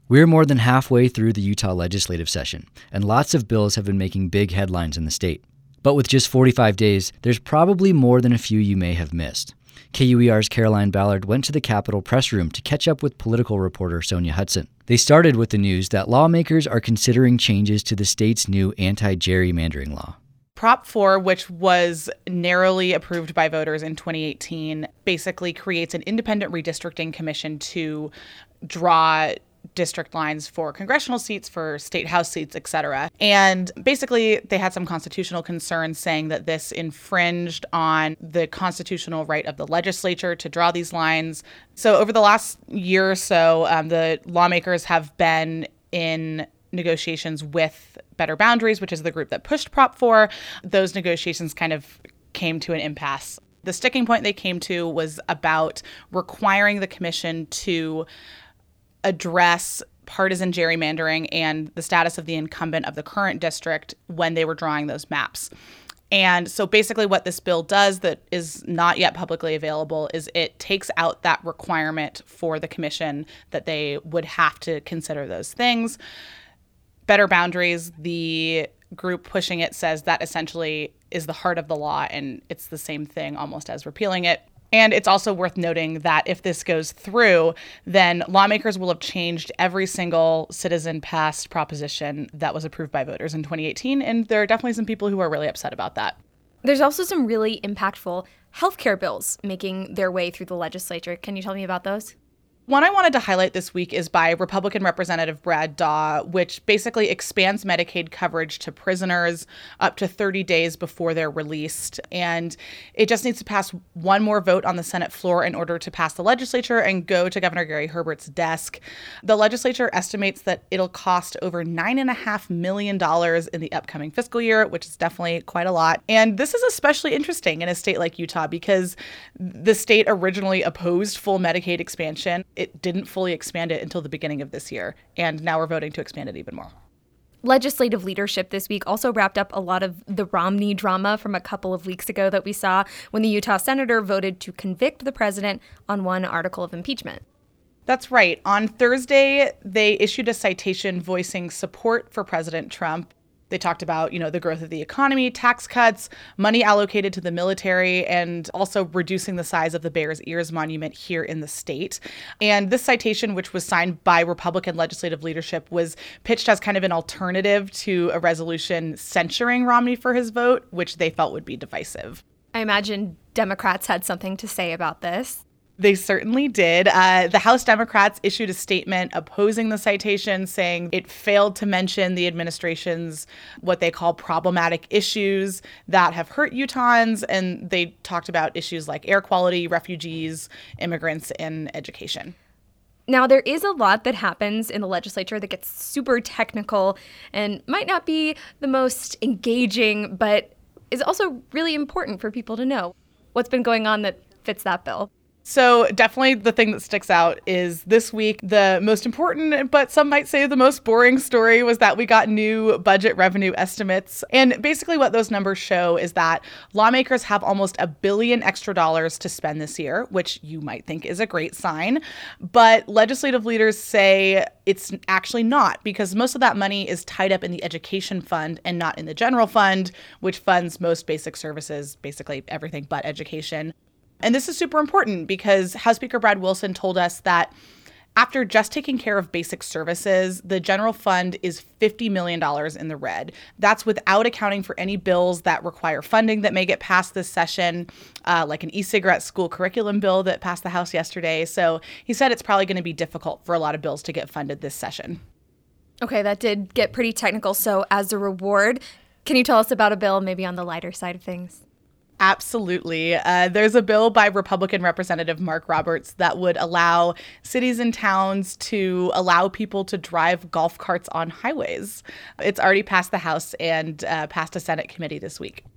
We're more than halfway through the Utah legislative session, and lots of bills have been making big headlines in the state. But with just 45 days, there's probably more than a few you may have missed. KUER's Caroline Ballard went to the Capitol press room to catch up with political reporter Sonia Hudson. They started with the news that lawmakers are considering changes to the state's new anti-gerrymandering law. Prop 4, which was narrowly approved by voters in 2018, basically creates an independent redistricting commission to draw district lines for congressional seats, for state house seats, etc. And basically, they had some constitutional concerns saying that this infringed on the constitutional right of the legislature to draw these lines. So over the last year or so, the lawmakers have been in negotiations with Better Boundaries, which is the group that pushed Prop 4. Those negotiations kind of came to an impasse. The sticking point they came to was about requiring the commission to address partisan gerrymandering and the status of the incumbent of the current district when they were drawing those maps. And so basically what this bill does that is not yet publicly available is it takes out that requirement for the commission that they would have to consider those things. Better Boundaries, the group pushing it, says that essentially is the heart of the law, and it's the same thing almost as repealing it. And it's also worth noting that if this goes through, then lawmakers will have changed every single citizen-passed proposition that was approved by voters in 2018, and there are definitely some people who are really upset about that. There's also some really impactful healthcare bills making their way through the legislature. Can you tell me about those? One I wanted to highlight this week is by Republican Representative Brad Daw, which basically expands Medicaid coverage to prisoners up to 30 days before they're released. And it just needs to pass one more vote on the Senate floor in order to pass the legislature and go to Governor Gary Herbert's desk. The legislature estimates that it'll cost over $9.5 million in the upcoming fiscal year, which is definitely quite a lot. And this is especially interesting in a state like Utah because the state originally opposed full Medicaid expansion. It didn't fully expand it until the beginning of this year, and now we're voting to expand it even more. Legislative leadership this week also wrapped up a lot of the Romney drama from a couple of weeks ago that we saw when the Utah senator voted to convict the president on one article of impeachment. That's right. On Thursday, they issued a citation voicing support for President Trump. They talked about, the growth of the economy, tax cuts, money allocated to the military, and also reducing the size of the Bears Ears Monument here in the state. And this citation, which was signed by Republican legislative leadership, was pitched as kind of an alternative to a resolution censuring Romney for his vote, which they felt would be divisive. I imagine Democrats had something to say about this. They certainly did. The House Democrats issued a statement opposing the citation, saying it failed to mention the administration's what they call problematic issues that have hurt Utahns. And they talked about issues like air quality, refugees, immigrants, and education. Now, there is a lot that happens in the legislature that gets super technical and might not be the most engaging, but is also really important for people to know. What's been going on that fits that bill? So definitely the thing that sticks out is this week, the most important, but some might say the most boring story was that we got new budget revenue estimates. And basically what those numbers show is that lawmakers have almost $1 billion extra dollars to spend this year, which you might think is a great sign. But legislative leaders say it's actually not, because most of that money is tied up in the education fund and not in the general fund, which funds most basic services, basically everything but education. And this is super important because House Speaker Brad Wilson told us that after just taking care of basic services, the general fund is $50 million in the red. That's without accounting for any bills that require funding that may get passed this session, like an e-cigarette school curriculum bill that passed the House yesterday. So he said it's probably going to be difficult for a lot of bills to get funded this session. Okay, that did get pretty technical. So as a reward, can you tell us about a bill maybe on the lighter side of things? Absolutely. There's a bill by Republican Representative Mark Roberts that would allow cities and towns to allow people to drive golf carts on highways. It's already passed the House and passed a Senate committee this week.